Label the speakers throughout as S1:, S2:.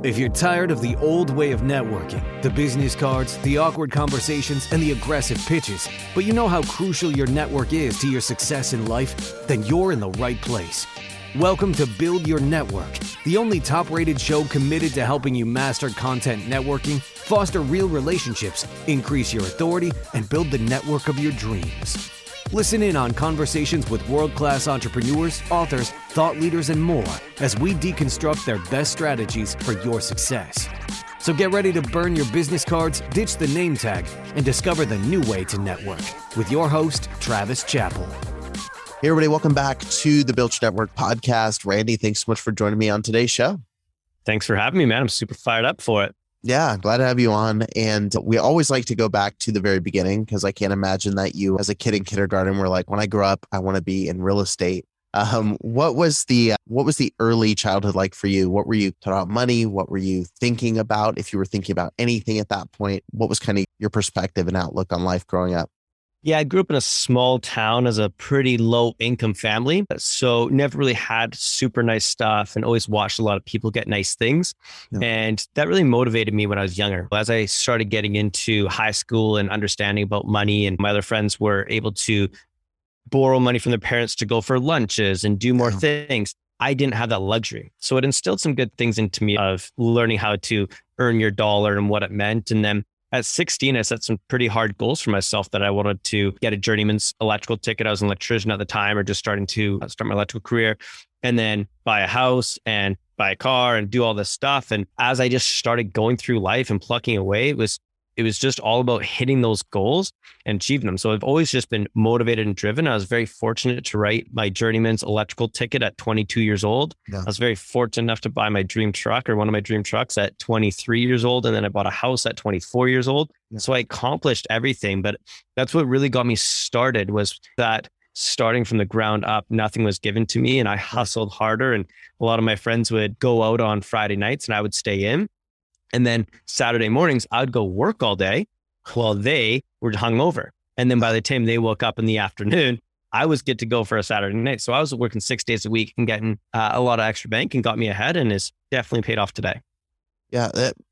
S1: If you're tired of the old way of networking, the business cards, the awkward conversations, and the aggressive pitches, but you know how crucial your network is to your success in life, then you're in the right place. Welcome to Build Your Network, the only top-rated show committed to helping you master content networking, foster real relationships, increase your authority, and build the network of your dreams. Listen in on conversations with world-class entrepreneurs, authors, thought leaders, and more as we deconstruct their best strategies for your success. So get ready to burn your business cards, ditch the name tag, and discover the new way to network with your host, Travis Chappell.
S2: Hey everybody, welcome back to the Build Your Network podcast. Randy, thanks so much for joining me on today's show.
S3: Thanks for having me, man. I'm super fired up for it.
S2: Yeah, glad to have you on. And we always like to go back to the very beginning because I can't imagine that you as a kid in kindergarten were like, when I grow up, I want to be in real estate. What was the early childhood like for you? What were you taught about money? What were you thinking about? If you were thinking about anything at that point, what was kind of your perspective and outlook on life growing up?
S3: Yeah, I grew up in a small town as a pretty low income family. So never really had super nice stuff and always watched a lot of people get nice things. Yeah. And that really motivated me when I was younger. As I started getting into high school and understanding about money, and my other friends were able to borrow money from their parents to go for lunches and do more things, I didn't have that luxury. So it instilled some good things into me of learning how to earn your dollar and what it meant. And then at 16, I set some pretty hard goals for myself that I wanted to get a journeyman's electrical ticket. I was an electrician at the time, or just starting to start my electrical career, and then buy a house and buy a car and do all this stuff. And as I just started going through life and plucking away, it was just all about hitting those goals and achieving them. So I've always just been motivated and driven. I was very fortunate to write my journeyman's electrical ticket at 22 years old. Yeah. I was very fortunate enough to buy my dream truck, or one of my dream trucks, at 23 years old. And then I bought a house at 24 years old. Yeah. So I accomplished everything, but that's what really got me started, was that starting from the ground up, nothing was given to me, and I hustled harder. And a lot of my friends would go out on Friday nights and I would stay in. And then Saturday mornings, I'd go work all day while they were hungover. And then by the time they woke up in the afternoon, I was good to go for a Saturday night. So I was working 6 days a week and getting a lot of extra bank, and got me ahead, and is definitely paid off today.
S2: Yeah,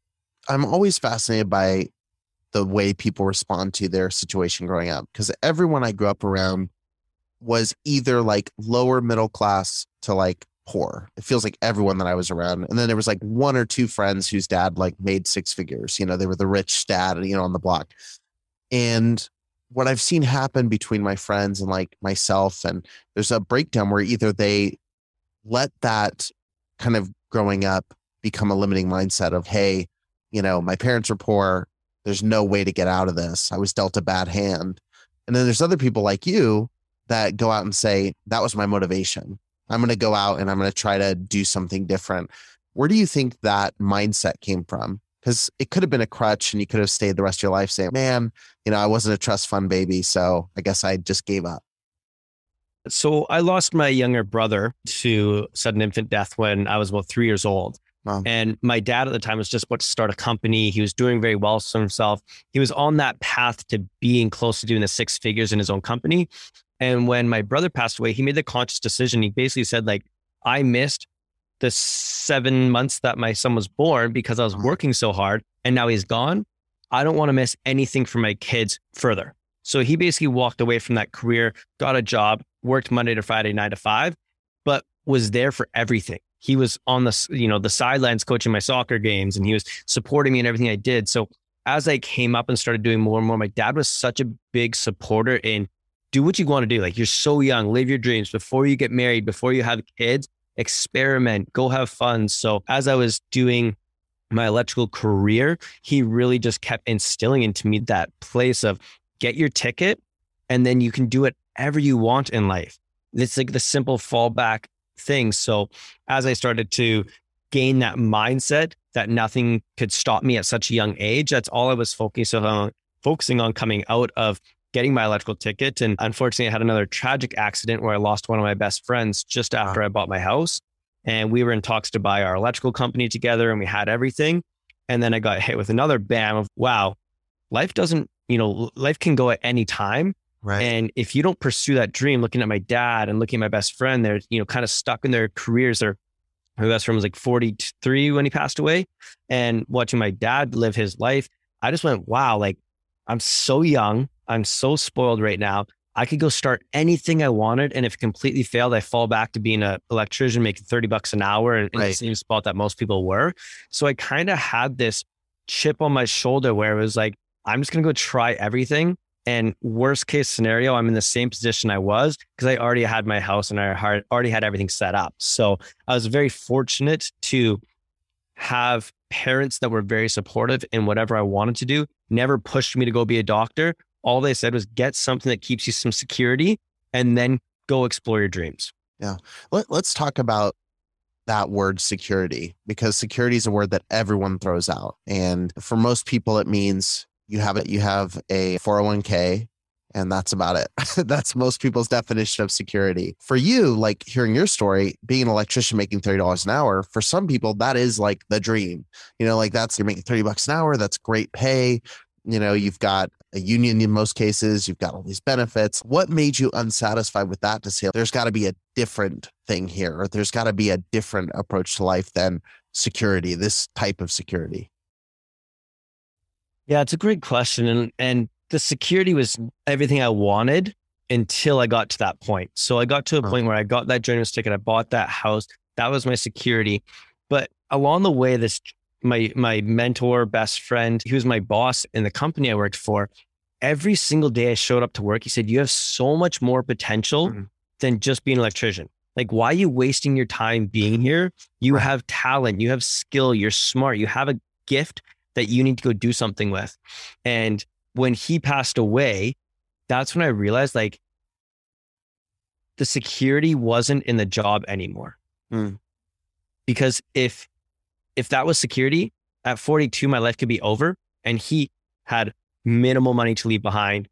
S2: I'm always fascinated by the way people respond to their situation growing up, because everyone I grew up around was either like lower middle class to like poor. It feels like everyone that I was around. And then there was like one or two friends whose dad like made six figures. You know, they were the rich dad, on the block. And what I've seen happen between my friends and like myself, and there's a breakdown where either they let that kind of growing up become a limiting mindset of, hey, my parents are poor. There's no way to get out of this. I was dealt a bad hand. And then there's other people like you that go out and say, that was my motivation. I'm going to go out and I'm going to try to do something different. Where do you think that mindset came from? Because it could have been a crutch and you could have stayed the rest of your life saying, man, I wasn't a trust fund baby, so I guess I just gave up.
S3: So I lost my younger brother to sudden infant death when I was about 3 years old. Wow. And my dad at the time was just about to start a company. He was doing very well for himself. He was on that path to being close to doing the six figures in his own company. And when my brother passed away, he made the conscious decision. He basically said, like, I missed the 7 months that my son was born because I was working so hard, and now he's gone. I don't want to miss anything for my kids further. So he basically walked away from that career, got a job, worked Monday to Friday, 9 to 5, but was there for everything. He was on the sidelines coaching my soccer games, and he was supporting me in everything I did. So as I came up and started doing more and more, my dad was such a big supporter in, do what you want to do. Like, you're so young, live your dreams before you get married, before you have kids, experiment, go have fun. So as I was doing my electrical career, he really just kept instilling into me that place of get your ticket, and then you can do whatever you want in life. It's like the simple fallback thing. So as I started to gain that mindset that nothing could stop me at such a young age, that's all I was focusing on coming out of getting my electrical ticket. And unfortunately, I had another tragic accident where I lost one of my best friends just after I bought my house. And we were in talks to buy our electrical company together, and we had everything. And then I got hit with another bam of, wow, life can go at any time.
S2: Right.
S3: And if you don't pursue that dream, looking at my dad and looking at my best friend, they're, kind of stuck in their careers. They're My best friend was like 43 when he passed away, and watching my dad live his life, I just went, wow, like I'm so young. I'm so spoiled right now. I could go start anything I wanted. And if it completely failed, I fall back to being an electrician, making $30 an hour in the same spot that most people were. So I kind of had this chip on my shoulder where it was like, I'm just going to go try everything. And worst case scenario, I'm in the same position I was because I already had my house and I already had everything set up. So I was very fortunate to have parents that were very supportive in whatever I wanted to do, never pushed me to go be a doctor. All they said was get something that keeps you some security and then go explore your dreams.
S2: Yeah. Let's talk about that word security, because security is a word that everyone throws out. And for most people, it means you have a 401k and that's about it. That's most people's definition of security. For you, like hearing your story, being an electrician making $30 an hour, for some people, that is like the dream. Like you're making $30 an hour. That's great pay. You've got a union in most cases, you've got all these benefits. What made you unsatisfied with that to say there's got to be a different thing here, or there's got to be a different approach to life than security, this type of security?
S3: Yeah, it's a great question. And the security was everything I wanted until I got to that point. So I got to a point where I got that journeyman's ticket, I bought that house. That was my security. But along the way, my mentor, best friend, he was my boss in the company I worked for. Every single day I showed up to work, he said, you have so much more potential than just being an electrician. Like, why are you wasting your time being here? You have talent, you have skill, you're smart, you have a gift that you need to go do something with. And when he passed away, that's when I realized like the security wasn't in the job anymore. Because if that was security, at 42, my life could be over. And he had minimal money to leave behind,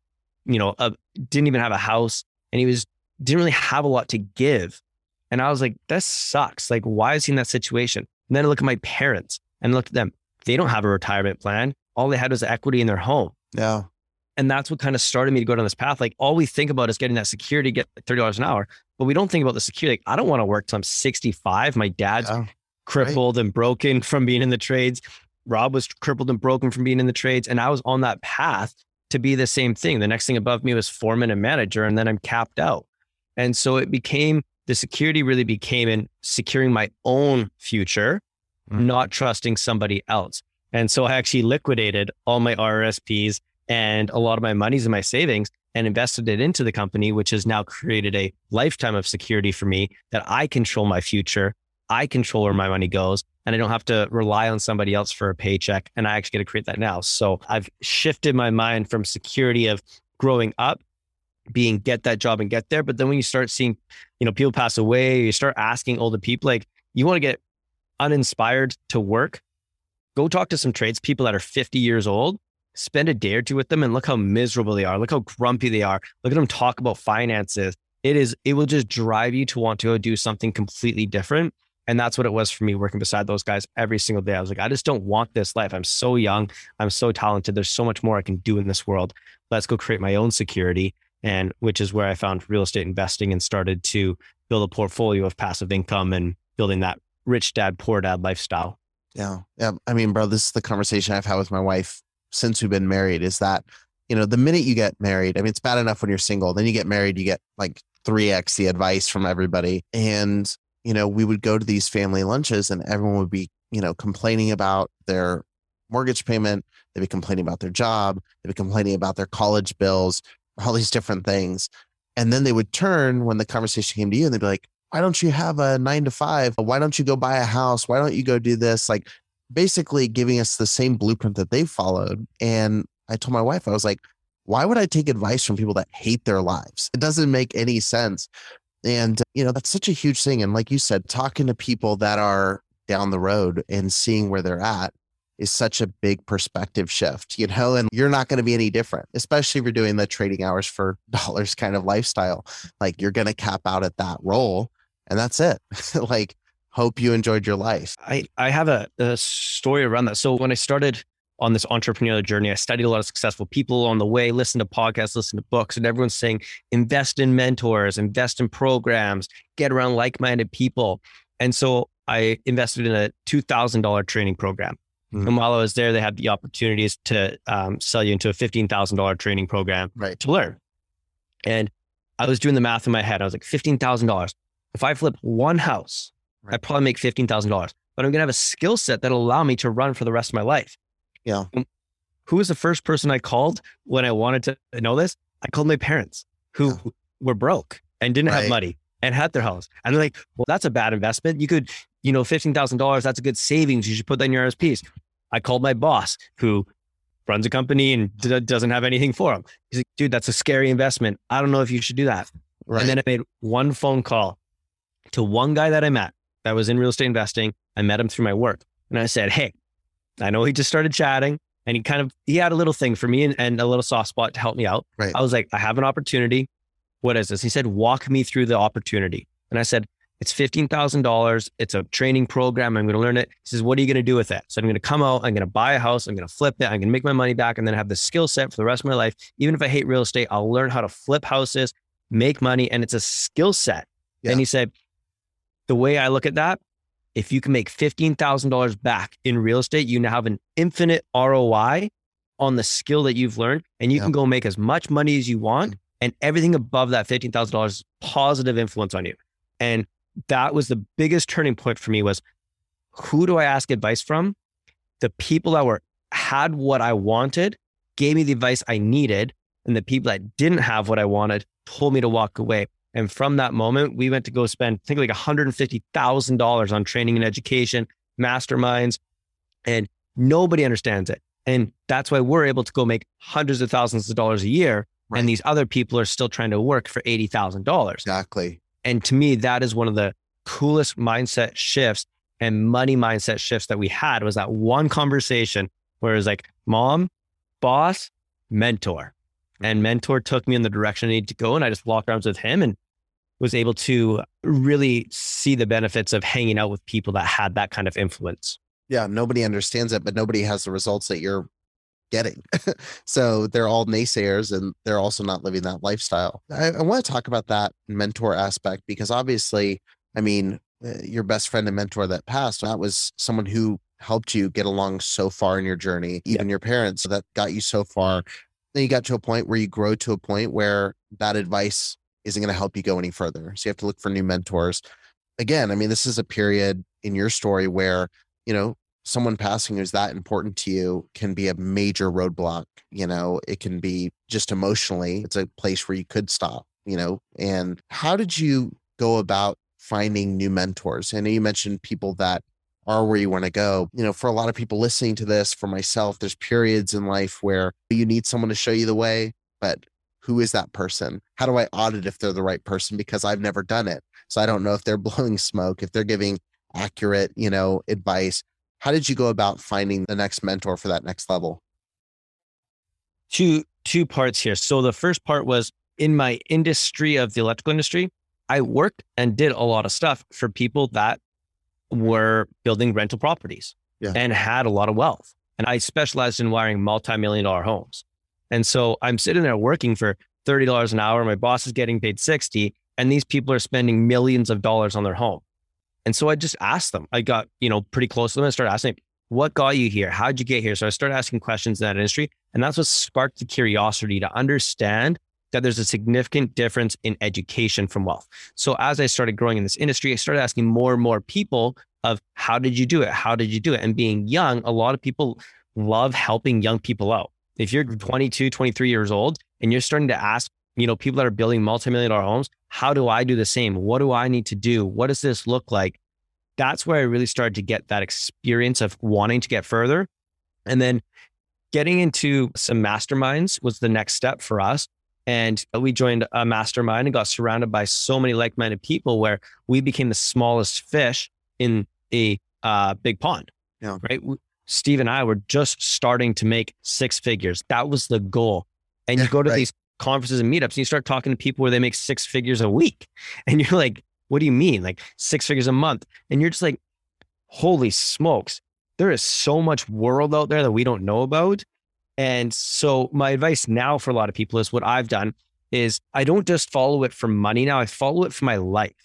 S3: didn't even have a house, and didn't really have a lot to give. And I was like, this sucks. Like, why is he in that situation? And then I look at my parents and look at them. They don't have a retirement plan. All they had was equity in their home.
S2: Yeah.
S3: And that's what kind of started me to go down this path. Like, all we think about is getting that security, get $30 an hour, but we don't think about the security. Like, I don't want to work till I'm 65. My dad's crippled and broken from being in the trades. Rob was crippled and broken from being in the trades. And I was on that path to be the same thing. The next thing above me was foreman and manager, and then I'm capped out. And so the security really became in securing my own future, not trusting somebody else. And so I actually liquidated all my RRSPs and a lot of my monies and my savings and invested it into the company, which has now created a lifetime of security for me, that I control my future. I control where my money goes, and I don't have to rely on somebody else for a paycheck. And I actually get to create that now. So I've shifted my mind from security of growing up being get that job and get there. But then when you start seeing, people pass away, you start asking older people, like, you want to get uninspired to work, go talk to some tradespeople that are 50 years old, spend a day or two with them and look how miserable they are. Look how grumpy they are. Look at them talk about finances. It will just drive you to want to go do something completely different. And that's what it was for me, working beside those guys every single day. I was like, I just don't want this life. I'm so young. I'm so talented. There's so much more I can do in this world. Let's go create my own security. And which is where I found real estate investing and started to build a portfolio of passive income and building that rich dad, poor dad lifestyle.
S2: Yeah. Yeah. I mean, bro, this is the conversation I've had with my wife since we've been married, is that, the minute you get married, I mean, it's bad enough when you're single, then you get married, you get like 3x the advice from everybody. And, we would go to these family lunches and everyone would be, complaining about their mortgage payment. They'd be complaining about their job. They'd be complaining about their college bills, all these different things. And then they would turn when the conversation came to you and they'd be like, why don't you have a 9-to-5? Why don't you go buy a house? Why don't you go do this? Like, basically giving us the same blueprint that they followed. And I told my wife, I was like, why would I take advice from people that hate their lives? It doesn't make any sense. And, that's such a huge thing. And like you said, talking to people that are down the road and seeing where they're at is such a big perspective shift, and you're not going to be any different, especially if you're doing the trading hours for dollars kind of lifestyle. Like, you're going to cap out at that role and that's it. Like, hope you enjoyed your life.
S3: I have a story around that. So when I started on this entrepreneurial journey, I studied a lot of successful people on the way, listened to podcasts, listened to books, and everyone's saying, invest in mentors, invest in programs, get around like-minded people. And so I invested in a $2,000 training program. Mm-hmm. And while I was there, they had the opportunities to sell you into a $15,000 training program to learn. And I was doing the math in my head. I was like, $15,000. If I flip one house, I probably make $15,000, but I'm going to have a skill set that'll allow me to run for the rest of my life.
S2: Yeah.
S3: And who was the first person I called when I wanted to know this? I called my parents who were broke and didn't have money and had their house. And they're like, well, that's a bad investment. You could, $15,000, that's a good savings. You should put that in your RSPs. I called my boss who runs a company and doesn't have anything for him. He's like, dude, that's a scary investment. I don't know if you should do that. Right. And then I made one phone call to one guy that I met that was in real estate investing. I met him through my work. And I said, hey, I know he just started chatting and he had a little thing for me and a little soft spot to help me out.
S2: Right.
S3: I was like, I have an opportunity. What is this? He said, walk me through the opportunity. And I said, it's $15,000. It's a training program. I'm going to learn it. He says, what are you going to do with it? So I'm going to come out, I'm going to buy a house. I'm going to flip it. I'm going to make my money back and then have the skill set for the rest of my life. Even if I hate real estate, I'll learn how to flip houses, make money. And it's a skill set. Yeah. And he said, the way I look at that, if you can make $15,000 back in real estate, you now have an infinite ROI on the skill that you've learned, and you can go make as much money as you want, and everything above that $15,000 is positive influence on you. And that was the biggest turning point for me was, who do I ask advice from? The people that had what I wanted, gave me the advice I needed, and the people that didn't have what I wanted told me to walk away. And from that moment, we went to go spend, I think, like $150,000 on training and education, masterminds, and nobody understands it. And that's why we're able to go make hundreds of thousands of dollars a year. Right. And these other people are still trying to work for $80,000.
S2: Exactly.
S3: And to me, that is one of the coolest mindset shifts and money mindset shifts that we had, was that one conversation where it was like, mom, boss, mentor. And mentor took me in the direction I needed to go. And I just walked around with him and was able to really see the benefits of hanging out with people that had that kind of influence.
S2: Yeah. Nobody understands it, but nobody has the results that you're getting. So they're all naysayers and they're also not living that lifestyle. I want to talk about that mentor aspect, because obviously, I mean, your best friend and mentor that passed, that was someone who helped you get along so far in your journey, even your parents that got you so far. Then you got to a point where you grow to a point where that advice isn't going to help you go any further. So you have to look for new mentors. Again, I mean, this is a period in your story where, someone passing who's that important to you can be a major roadblock. It can be just emotionally, it's a place where you could stop, and how did you go about finding new mentors? I know you mentioned people that are where you want to go. For a lot of people listening to this, for myself, there's periods in life where you need someone to show you the way, but who is that person? How do I audit if they're the right person? Because I've never done it. So I don't know if they're blowing smoke, if they're giving accurate, advice. How did you go about finding the next mentor for that next level?
S3: Two parts here. So the first part was, in my industry of the electrical industry, I worked and did a lot of stuff for people that were building rental properties and had a lot of wealth. And I specialized in wiring multi-million-dollar homes. And so I'm sitting there working for $30 an hour. My boss is getting paid $60, and these people are spending millions of dollars on their home. And so I just asked them. I got, pretty close to them. I started asking, what got you here? How'd you get here? So I started asking questions in that industry. And that's what sparked the curiosity to understand that there's a significant difference in education from wealth. So as I started growing in this industry, I started asking more and more people of, how did you do it? How did you do it? And being young, a lot of people love helping young people out. If you're 22, 23 years old and you're starting to ask, people that are building multi-million-dollar homes, how do I do the same? What do I need to do? What does this look like? That's where I really started to get that experience of wanting to get further. And then getting into some masterminds was the next step for us. And we joined a mastermind and got surrounded by so many like-minded people where we became the smallest fish in a big pond, right? Steve and I were just starting to make six figures. That was the goal. And you go to these conferences and meetups and you start talking to people where they make six figures a week. And you're like, what do you mean? Like 6 figures a month? And you're just like, holy smokes, there is so much world out there that we don't know about. And so my advice now for a lot of people is, what I've done is I don't just follow it for money now. I follow it for my life.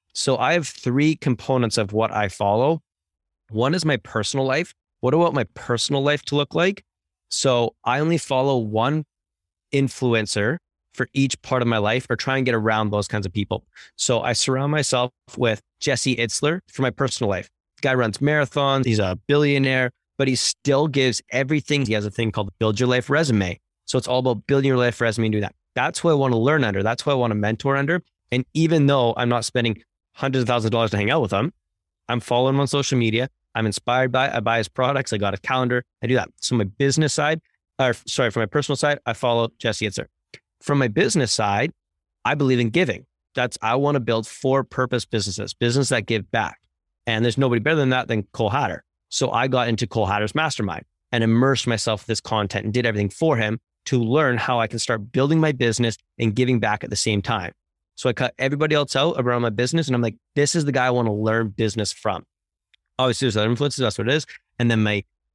S3: So I have three components of what I follow. One is my personal life. What do I want my personal life to look like? So I only follow one influencer for each part of my life, or try and get around those kinds of people. So I surround myself with Jesse Itzler for my personal life. The guy runs marathons. He's a billionaire, but he still gives everything. He has a thing called Build Your Life Resume. So it's all about building your life resume and do that. That's who I want to learn under. That's who I want to mentor under. And even though I'm not spending hundreds of thousands of dollars to hang out with him, I'm following him on social media. I'm inspired by it. I buy his products. I got a calendar. I do that. So my business side, for my personal side, I follow Jesse Itzler. From my business side, I believe in giving. I want to build for-purpose businesses that give back. And there's nobody better than that than Cole Hatter. So I got into Cole Hatter's mastermind and immersed myself with this content and did everything for him to learn how I can start building my business and giving back at the same time. So I cut everybody else out around my business, and I'm like, this is the guy I want to learn business from. Obviously, there's other influences. That's what it is. And then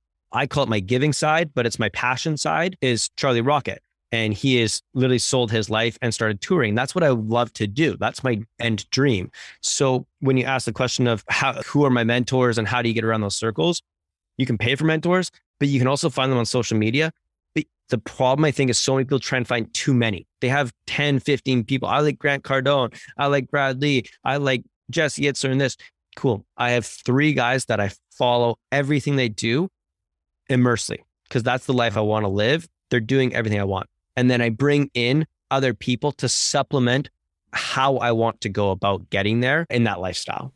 S3: I call it my giving side, but it's my passion side, is Charlie Rocket. And he has literally sold his life and started touring. That's what I love to do. That's my end dream. So when you ask the question of who are my mentors and how do you get around those circles, you can pay for mentors, but you can also find them on social media. But the problem, I think, is so many people try and find too many. They have 10, 15 people. I like Grant Cardone. I like Brad Lee. I like Jesse Itzler and this. Cool. I have 3 guys that I follow everything they do immersely, because that's the life I want to live. They're doing everything I want. And then I bring in other people to supplement how I want to go about getting there in that lifestyle.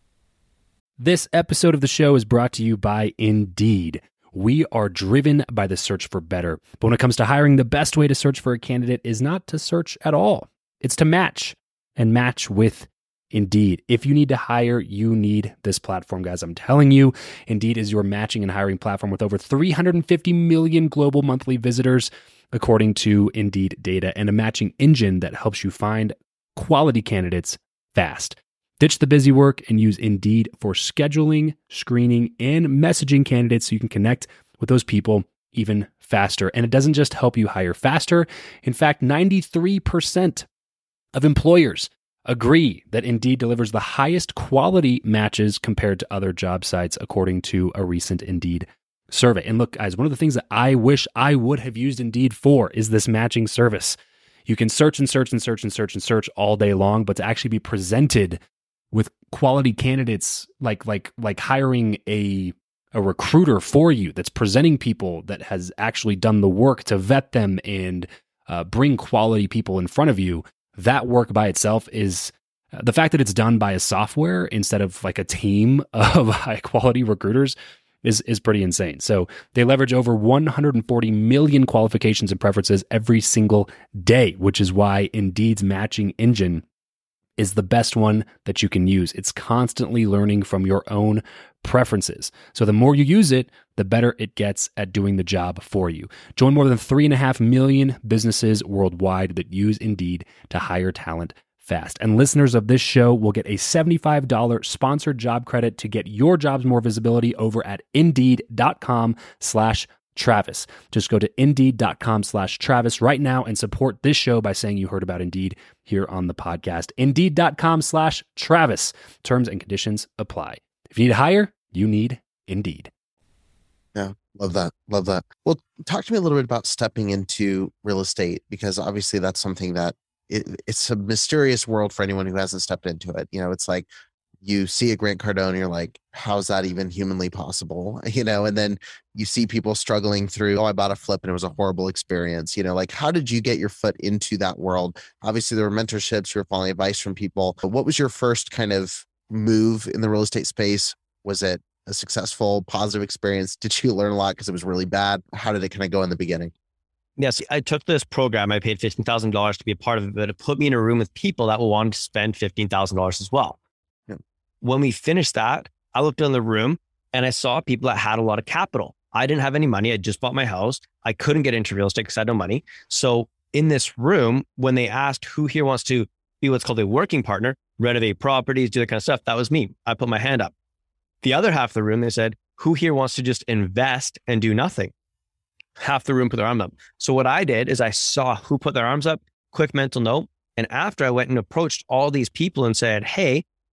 S4: This episode of the show is brought to you by Indeed. We are driven by the search for better. But when it comes to hiring, the best way to search for a candidate is not to search at all. It's to match, and match with Indeed. If you need to hire, you need this platform, guys. I'm telling you, Indeed is your matching and hiring platform with over 350 million global monthly visitors, according to Indeed data, and a matching engine that helps you find quality candidates fast. Ditch the busy work and use Indeed for scheduling, screening, and messaging candidates so you can connect with those people even faster. And it doesn't just help you hire faster. In fact, 93% of employers agree that Indeed delivers the highest quality matches compared to other job sites, according to a recent Indeed survey. And look, guys, one of the things that I wish I would have used Indeed for is this matching service. You can search and search and search and search and search all day long, but to actually be presented with quality candidates, like hiring a recruiter for you that's presenting people that has actually done the work to vet them and bring quality people in front of you, that work by itself is the fact that it's done by a software instead of like a team of high quality recruiters is pretty insane. So they leverage over 140 million qualifications and preferences every single day, which is why Indeed's matching engine is the best one that you can use. It's constantly learning from your own preferences. So the more you use it, the better it gets at doing the job for you. Join more than 3.5 million businesses worldwide that use Indeed to hire talent fast. And listeners of this show will get a $75 sponsored job credit to get your jobs more visibility over at Indeed.com/Travis. Just go to Indeed.com/Travis right now and support this show by saying you heard about Indeed here on the podcast. Indeed.com/Travis. Terms and conditions apply. If you need to hire, you need Indeed.
S2: Yeah, love that. Love that. Well, talk to me a little bit about stepping into real estate, because obviously that's something that it's a mysterious world for anyone who hasn't stepped into it. You know, it's like you see a Grant Cardone and you're like, how's that even humanly possible? You know, and then you see people struggling through, I bought a flip and it was a horrible experience. You know, like, how did you get your foot into that world? Obviously there were mentorships, you were following advice from people, but what was your first kind of move in the real estate space? Was it a successful, positive experience? Did you learn a lot because it was really bad? How did it kind of go in the beginning?
S3: Yes, I took this program. I paid $15,000 to be a part of it, but it put me in a room with people that will want to spend $15,000 as well. Yeah. When we finished that, I looked in the room and I saw people that had a lot of capital. I didn't have any money. I just bought my house. I couldn't get into real estate because I had no money. So in this room, when they asked who here wants to be what's called a working partner, renovate properties, do that kind of stuff, that was me. I put my hand up. The other half of the room, they said, who here wants to just invest and do nothing? Half the room put their arm up. So what I did is I saw who put their arms up, quick mental note. And after I went and approached all these people and said, hey,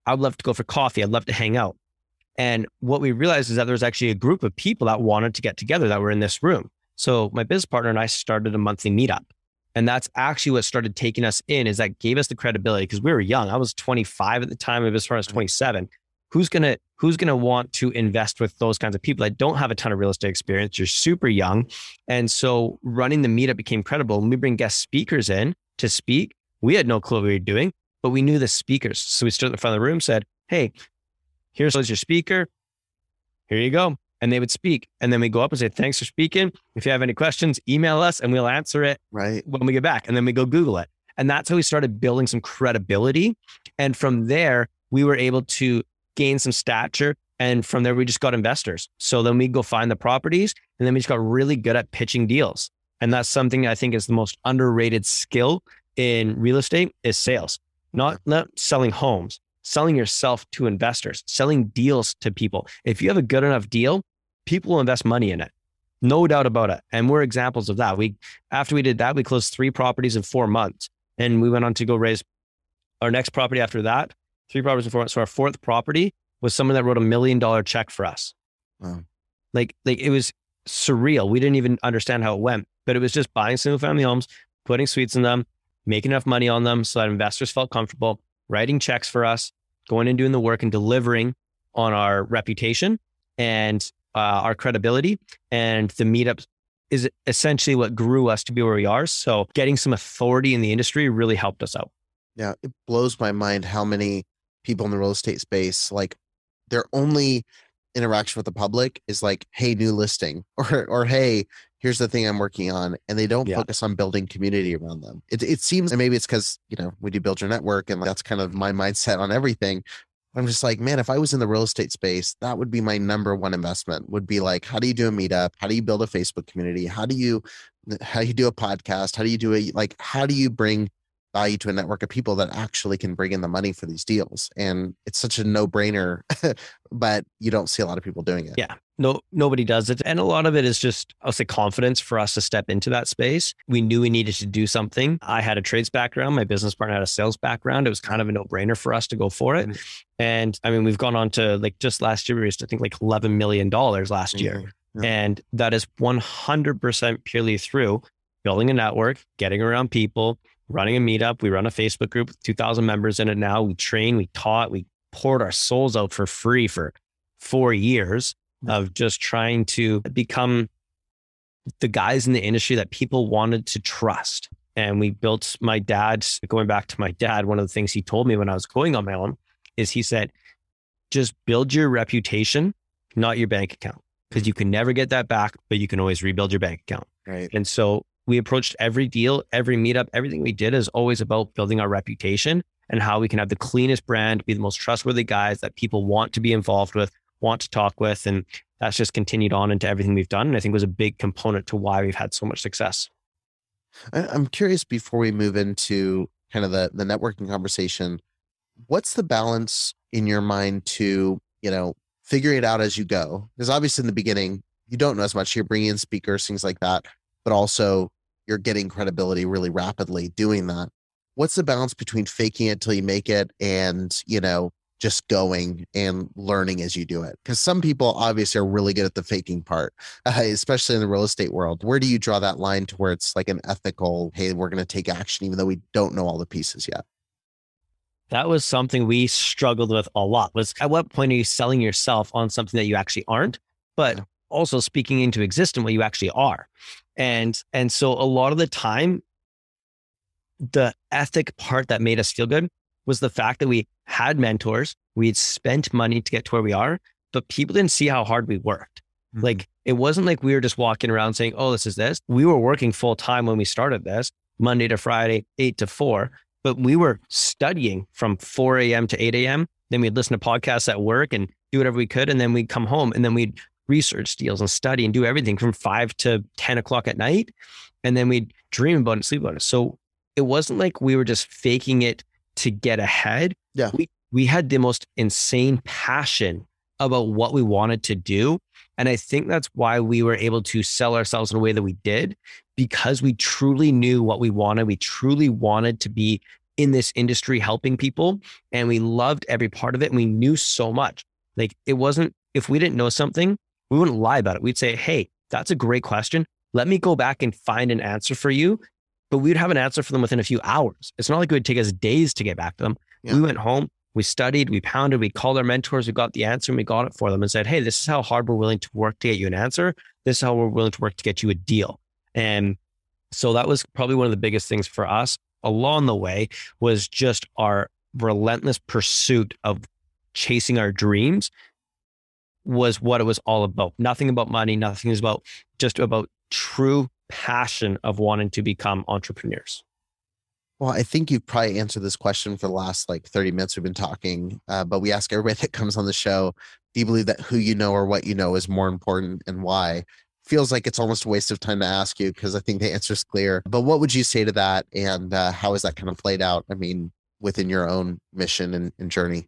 S3: I'd love to go for coffee. I'd love to hang out. And what we realized is that there was actually a group of people that wanted to get together that were in this room. So my business partner and I started a monthly meetup. And that's actually what started taking us in, is that gave us the credibility, because we were young. I was 25 at the time. My business partner was 27. Who's gonna want to invest with those kinds of people that don't have a ton of real estate experience? You're super young. And so running the meetup became credible. When we bring guest speakers in to speak, we had no clue what we were doing, but we knew the speakers. So we stood at the front of the room, said, hey, here's your speaker. Here you go. And they would speak. And then we go up and say, thanks for speaking. If you have any questions, email us and we'll answer it when we get back. And then we go Google it. And that's how we started building some credibility. And from there, we were able to gain some stature. And from there, we just got investors. So then we go find the properties, and then we just got really good at pitching deals. And that's something I think is the most underrated skill in real estate, is sales, not selling homes. Selling yourself to investors, selling deals to people. If you have a good enough deal, people will invest money in it. No doubt about it. And we're examples of that. After we did that, we closed 3 properties in 4 months. And we went on to go raise our next property after that, 3 properties in 4 months. So our 4th property was someone that wrote $1 million check for us.
S2: Wow.
S3: Like it was surreal. We didn't even understand how it went, but it was just buying single family homes, putting suites in them, making enough money on them so that investors felt comfortable, writing checks for us, going and doing the work and delivering on our reputation and our credibility. And the meetup is essentially what grew us to be where we are. So getting some authority in the industry really helped us out.
S2: Yeah, it blows my mind how many people in the real estate space, like, their only interaction with the public is like, hey, new listing, or hey, here's the thing I'm working on. And they don't focus on building community around them. It seems, and maybe it's because, we do build your network, and that's kind of my mindset on everything. I'm just like, man, if I was in the real estate space, that would be my number one investment, would be like, how do you do a meetup? How do you build a Facebook community? How do you do a podcast? How do you bring value to a network of people that actually can bring in the money for these deals? And it's such a no-brainer, but you don't see a lot of people doing it.
S3: Yeah, nobody does it. And a lot of it is just, I'll say, confidence for us to step into that space. We knew we needed to do something. I had a trades background. My business partner had a sales background. It was kind of a no-brainer for us to go for it. And I mean, we've gone on to, like, just last year, we raised, I think, like $11 million last year. Yeah. And that is 100% purely through building a network, getting around people, running a meetup. We run a Facebook group with 2,000 members in it now. We train, we taught, we poured our souls out for free for 4 years of just trying to become the guys in the industry that people wanted to trust. And we built going back to my dad, one of the things he told me when I was going on my own is he said, just build your reputation, not your bank account, because you can never get that back, but you can always rebuild your bank account.
S2: Right.
S3: And so we approached every deal, every meetup, everything we did is always about building our reputation and how we can have the cleanest brand, be the most trustworthy guys that people want to be involved with, want to talk with. And that's just continued on into everything we've done. And I think was a big component to why we've had so much success.
S2: I'm curious, before we move into kind of the networking conversation, what's the balance in your mind to, figure it out as you go? Because obviously in the beginning, you don't know as much. You're bringing in speakers, things like that, but also you're getting credibility really rapidly doing that. What's the balance between faking it till you make it and, just going and learning as you do it? Because some people obviously are really good at the faking part, especially in the real estate world. Where do you draw that line to where it's like an ethical, hey, we're going to take action even though we don't know all the pieces yet?
S3: That was something we struggled with a lot, was at what point are you selling yourself on something that you actually aren't, but also speaking into existence what you actually are. And so a lot of the time, the ethic part that made us feel good was the fact that we had mentors, we had spent money to get to where we are, but people didn't see how hard we worked. Mm-hmm. Like, it wasn't like we were just walking around saying, oh, this is this. We were working full time when we started this, Monday to Friday, 8 to 4, but we were studying from 4 a.m. to 8 a.m. Then we'd listen to podcasts at work and do whatever we could. And then we'd come home and then we'd research deals and study and do everything from 5 to 10 o'clock at night. And then we'd dream about it, sleep about it. So it wasn't like we were just faking it to get ahead.
S2: Yeah.
S3: We had the most insane passion about what we wanted to do. And I think that's why we were able to sell ourselves in a way that we did, because we truly knew what we wanted. We truly wanted to be in this industry helping people, and we loved every part of it. And we knew so much. Like, it wasn't, if we didn't know something, we wouldn't lie about it. We'd say, hey, that's a great question. Let me go back and find an answer for you. But we'd have an answer for them within a few hours. It's not like it would take us days to get back to them. Yeah. We went home, we studied, we pounded, we called our mentors, we got the answer, and we got it for them and said, hey, this is how hard we're willing to work to get you an answer. This is how we're willing to work to get you a deal. And so that was probably one of the biggest things for us along the way, was just our relentless pursuit of chasing our dreams was what it was all about. Nothing about money, nothing is about, just about true passion of wanting to become entrepreneurs.
S2: Well, I think you've probably answered this question for the last 30 minutes we've been talking, but we ask everybody that comes on the show, do you believe that who you know or what you know is more important, and why? Feels like it's almost a waste of time to ask you, because I think the answer is clear. But what would you say to that? And how has that kind of played out? I mean, within your own mission and journey?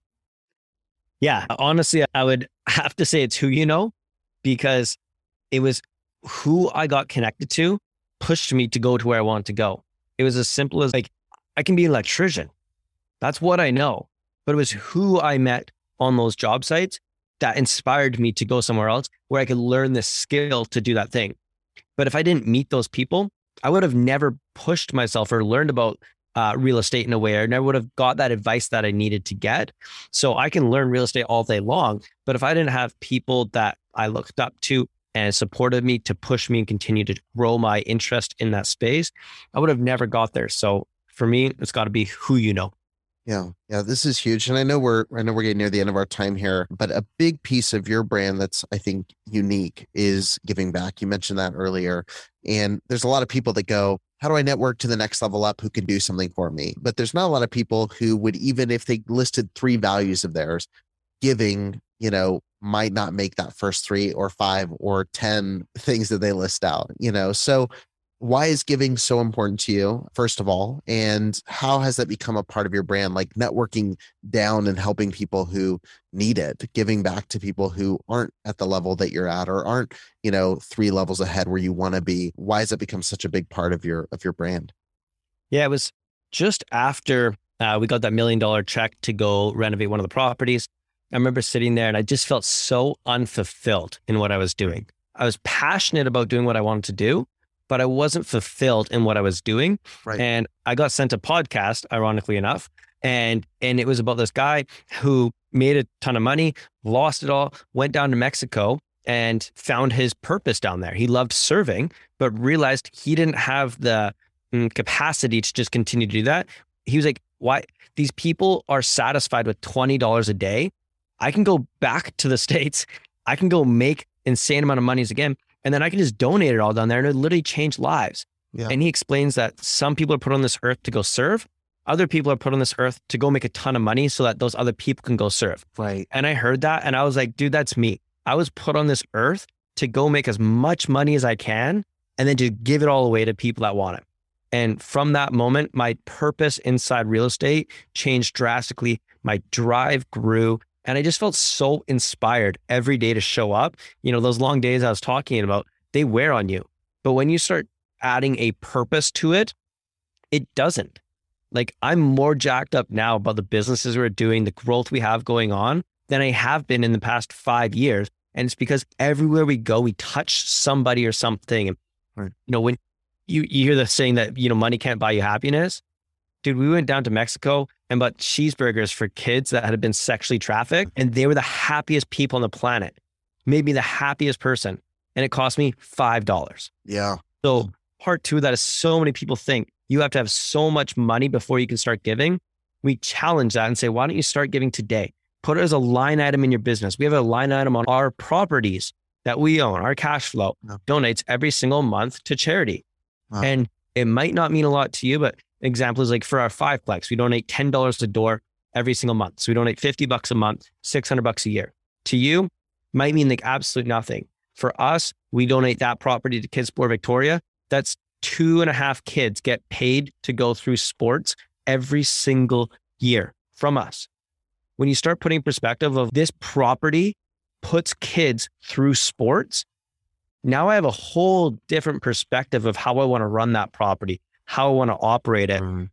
S3: Yeah, honestly, I would have to say it's who you know, because it was who I got connected to pushed me to go to where I wanted to go. It was as simple as I can be an electrician. That's what I know. But it was who I met on those job sites that inspired me to go somewhere else where I could learn the skill to do that thing. But if I didn't meet those people, I would have never pushed myself or learned about real estate in a way, or never would have got that advice that I needed to get. So I can learn real estate all day long, but if I didn't have people that I looked up to and supported me to push me and continue to grow my interest in that space, I would have never got there. So for me, it's got to be who you know.
S2: Yeah. This is huge. And I know we're getting near the end of our time here, but a big piece of your brand that's, I think, unique is giving back. You mentioned that earlier. And there's a lot of people that go, how do I network to the next level up who can do something for me? But there's not a lot of people who would, even if they listed 3 values of theirs, giving, might not make that first 3 or 5 or 10 things that they list out, So why is giving so important to you, first of all? And how has that become a part of your brand? Like networking down and helping people who need it, giving back to people who aren't at the level that you're at, or aren't, 3 levels ahead where you want to be. Why has it become such a big part of your brand?
S3: Yeah, it was just after we got that $1 million check to go renovate one of the properties. I remember sitting there and I just felt so unfulfilled in what I was doing. I was passionate about doing what I wanted to do, but I wasn't fulfilled in what I was doing.
S2: Right.
S3: And I got sent a podcast, ironically enough. And it was about this guy who made a ton of money, lost it all, went down to Mexico and found his purpose down there. He loved serving, but realized he didn't have the capacity to just continue to do that. He was like, why? These people are satisfied with $20 a day. I can go back to the States. I can go make insane amount of monies again. And then I can just donate it all down there and it literally change lives.
S2: Yeah.
S3: And he explains that some people are put on this earth to go serve. Other people are put on this earth to go make a ton of money so that those other people can go serve.
S2: Right.
S3: And I heard that and I was like, dude, that's me. I was put on this earth to go make as much money as I can and then to give it all away to people that want it. And from that moment, my purpose inside real estate changed drastically. My drive grew. And I just felt so inspired every day to show up. Those long days I was talking about, they wear on you. But when you start adding a purpose to it, it doesn't. Like, I'm more jacked up now about the businesses we're doing, the growth we have going on, than I have been in the past 5 years. And it's because everywhere we go, we touch somebody or something. And,
S2: right.
S3: When you hear the saying that, money can't buy you happiness. Dude, we went down to Mexico and bought cheeseburgers for kids that had been sexually trafficked. And they were the happiest people on the planet. Made me the happiest person. And it cost me $5.
S2: Yeah.
S3: So part 2 of that is so many people think you have to have so much money before you can start giving. We challenge that and say, why don't you start giving today? Put it as a line item in your business. We have a line item on our properties that we own. Our cash flow donates every single month to charity. And it might not mean a lot to you, but example is like for our 5-plex, we donate $10 a door every single month. So we donate $50 a month, $600 a year. To you, might mean like absolute nothing. For us, we donate that property to Kids Sport Victoria. That's 2.5 kids get paid to go through sports every single year from us. When you start putting perspective of this property puts kids through sports, now I have a whole different perspective of how I want to run that property, how I want to operate it. And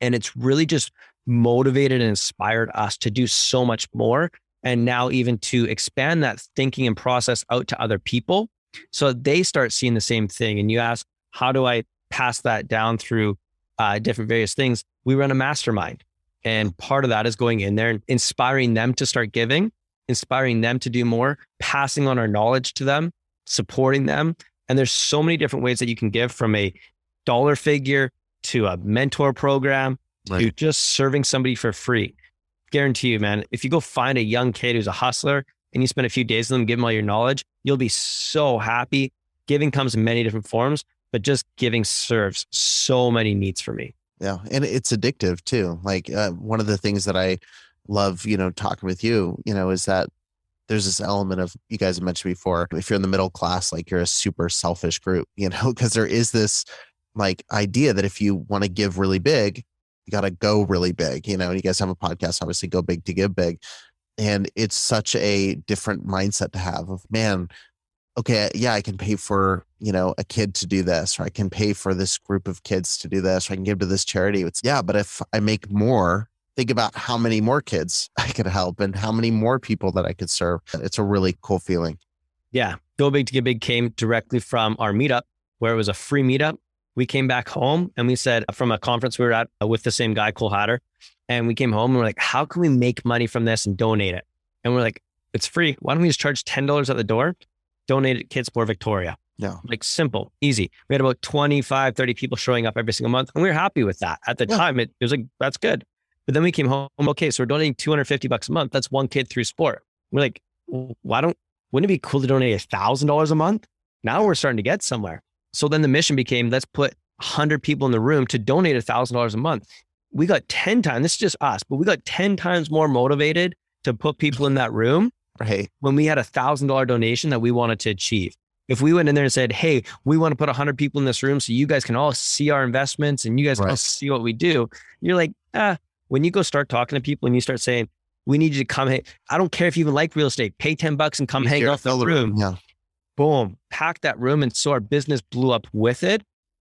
S3: And it's really just motivated and inspired us to do so much more. And now even to expand that thinking and process out to other people. So they start seeing the same thing. And you ask, how do I pass that down through different various things? We run a mastermind. And part of that is going in there and inspiring them to start giving, inspiring them to do more, passing on our knowledge to them, supporting them. And there's so many different ways that you can give, from a dollar figure to a mentor program, to just serving somebody for free. Guarantee you, man, if you go find a young kid who's a hustler and you spend a few days with them, give them all your knowledge, you'll be so happy. Giving comes in many different forms, but just giving serves so many needs for me.
S2: Yeah. And it's addictive too. Like one of the things that I love, talking with you, is that there's this element of, you guys have mentioned before, if you're in the middle class, like you're a super selfish group, because there is this like idea that if you want to give really big, you got to go really big, and you guys have a podcast, obviously, Go Big to Give Big. And it's such a different mindset to have of, man, okay, yeah, I can pay for, a kid to do this, or I can pay for this group of kids to do this, or I can give to this charity. But if I make more, think about how many more kids I could help and how many more people that I could serve. It's a really cool feeling.
S3: Yeah. Go Big to Give Big came directly from our meetup, where it was a free meetup. We came back home and we said, from a conference we were at with the same guy, Cole Hatter, and we came home and we're like, how can we make money from this and donate it? And we're like, it's free. Why don't we just charge $10 at the door, donate it to Kids Sport Victoria?
S2: Yeah.
S3: Like simple, easy. We had about 25, 30 people showing up every single month, and we were happy with that. At the time, it was like, that's good. But then we came home, okay, so we're donating $250 a month. That's one kid through sport. We're like, wouldn't it be cool to donate $1,000 a month? Now we're starting to get somewhere. So then the mission became, let's put 100 people in the room to donate $1,000 a month. We got 10 times, this is just us, but we got 10 times more motivated to put people in that room,
S2: right,
S3: when we had $1,000 donation that we wanted to achieve. If we went in there and said, hey, we want to put 100 people in this room so you guys can all see our investments and you guys can all see what we do, you're like, when you go start talking to people and you start saying, we need you to come, I don't care if you even like real estate, pay $10 and come hang out in the room.
S2: Yeah.
S3: Boom, pack that room. And so our business blew up with it.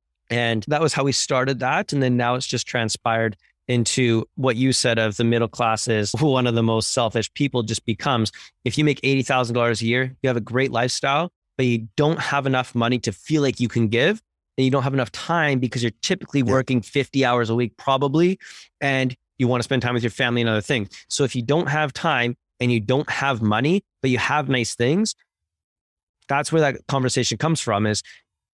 S3: And that was how we started that. And then now it's just transpired into what you said of the middle class is one of the most selfish people. Just becomes, if you make $80,000 a year, you have a great lifestyle, but you don't have enough money to feel like you can give, and you don't have enough time because you're typically working 50 hours a week probably, and you want to spend time with your family and other things. So if you don't have time and you don't have money, but you have nice things, that's where that conversation comes from, is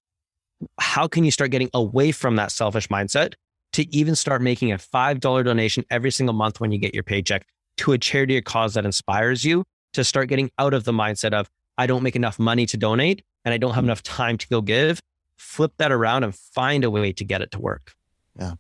S3: how can you start getting away from that selfish mindset to even start making a $5 donation every single month when you get your paycheck to a charity or cause that inspires you, to start getting out of the mindset of, I don't make enough money to donate and I don't have enough time to go give. Flip that around and find a way to get it to work.
S2: Yeah.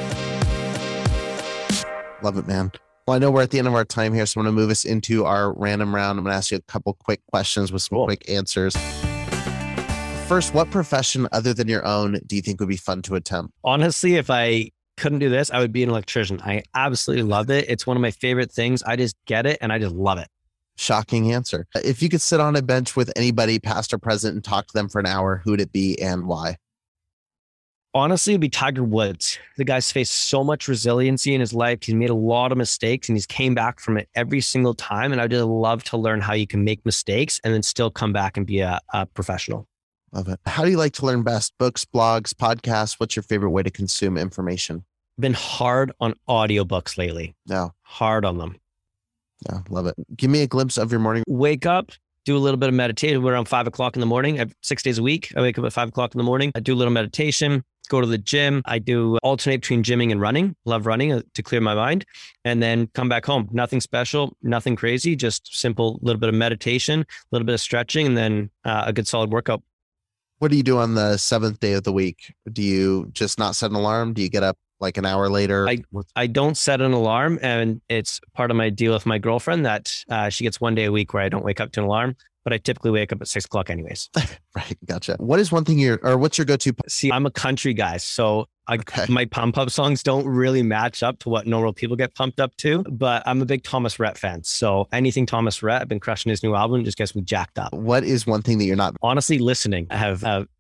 S2: Love it, man. Well, I know we're at the end of our time here, so I'm going to move us into our random round. I'm going to ask you a couple quick questions with some quick answers. First, what profession other than your own do you think would be fun to attempt?
S3: Honestly, if I couldn't do this, I would be an electrician. I absolutely love it. It's one of my favorite things. I just get it and I just love it.
S2: Shocking answer. If you could sit on a bench with anybody, past or present, and talk to them for an hour, who would it be and why?
S3: Honestly, it'd be Tiger Woods. The guy's faced so much resiliency in his life. He's made a lot of mistakes and he's came back from it every single time. And I would just love to learn how you can make mistakes and then still come back and be a professional.
S2: Love it. How do you like to learn best? Books, blogs, podcasts? What's your favorite way to consume information?
S3: Been hard on audiobooks lately.
S2: Yeah.
S3: Hard on them.
S2: Yeah. Love it. Give me a glimpse of your morning.
S3: Wake up, do a little bit of meditation. We're around 5 o'clock in the morning. 6 days a week. I wake up at 5 o'clock in the morning. I do a little meditation, go to the gym. I do alternate between gymming and running. Love running to clear my mind, and then come back home. Nothing special, nothing crazy, just simple little bit of meditation, a little bit of stretching, and then a good solid workout.
S2: What do you do on the 7th day of the week? Do you just not set an alarm? Do you get up like an hour later?
S3: I don't set an alarm, and it's part of my deal with my girlfriend that she gets 1 day a week where I don't wake up to an alarm, but I typically wake up at 6 o'clock anyways.
S2: Right. Gotcha. What is one thing what's your go-to?
S3: See, I'm a country guy, so my pump up songs don't really match up to what normal people get pumped up to, but I'm a big Thomas Rhett fan. So anything Thomas Rhett, I've been crushing his new album, just gets me jacked up.
S2: What is one thing that you're not?
S3: Honestly, listening. I have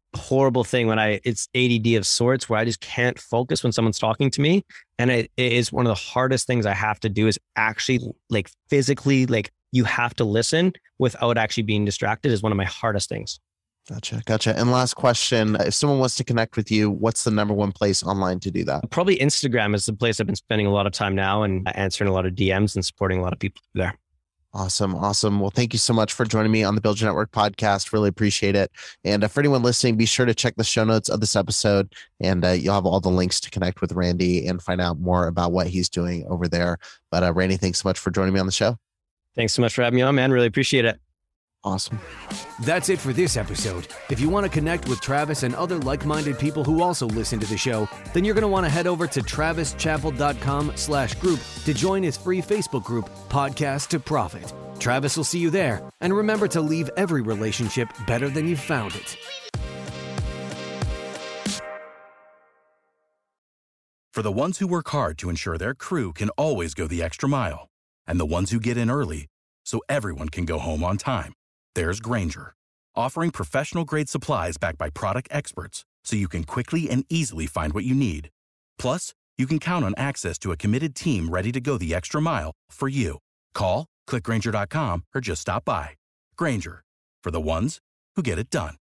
S3: horrible thing when it's ADD of sorts where I just can't focus when someone's talking to me. And it is one of the hardest things I have to do is actually like physically, like you have to listen without actually being distracted is one of my hardest things.
S2: Gotcha. And last question, if someone wants to connect with you, what's the number one place online to do that?
S3: Probably Instagram is the place I've been spending a lot of time now and answering a lot of DMs and supporting a lot of people there.
S2: Awesome. Well, thank you so much for joining me on the Build Your Network podcast. Really appreciate it. And for anyone listening, be sure to check the show notes of this episode, and you'll have all the links to connect with Randy and find out more about what he's doing over there. But Randy, thanks so much for joining me on the show.
S3: Thanks so much for having me on, man. Really appreciate it.
S2: Awesome.
S1: That's it for this episode. If you want to connect with Travis and other like-minded people who also listen to the show, then you're going to want to head over to travischappell.com/group to join his free Facebook group, Podcast to Profit. Travis will see you there. And remember to leave every relationship better than you found it.
S5: For the ones who work hard to ensure their crew can always go the extra mile, and the ones who get in early so everyone can go home on time, there's Grainger, offering professional-grade supplies backed by product experts so you can quickly and easily find what you need. Plus, you can count on access to a committed team ready to go the extra mile for you. Call, click Grainger.com, or just stop by. Grainger, for the ones who get it done.